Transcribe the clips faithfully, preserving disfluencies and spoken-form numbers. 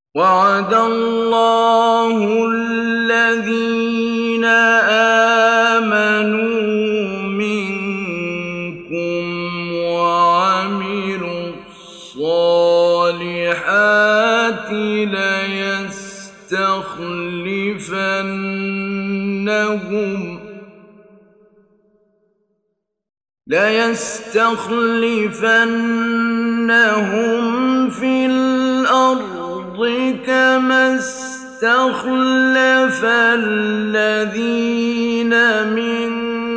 وعد الله الذين آمنوا منكم وعملوا الصالحات ليستخلفنهم ليستخلفنهم في الأرض كما استخلف الذين من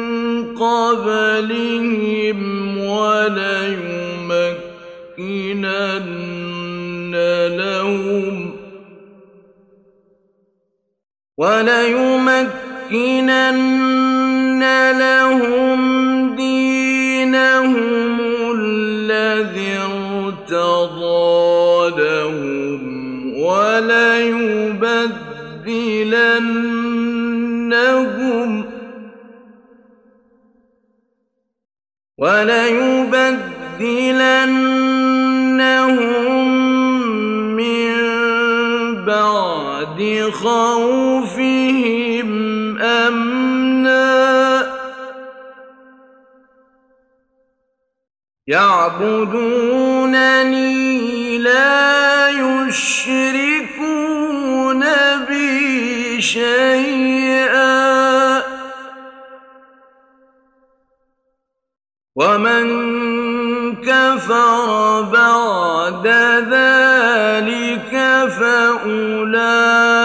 قبلهم وليمكنن لهم وليمكنن لهم دينهم الذي ارتضى لهم وليبدلنهم وليبدلنهم من بعد خوفهم أمنا يعبدونني لا يشركون بي شيئا ومن كفر بعد ذلك فأولئك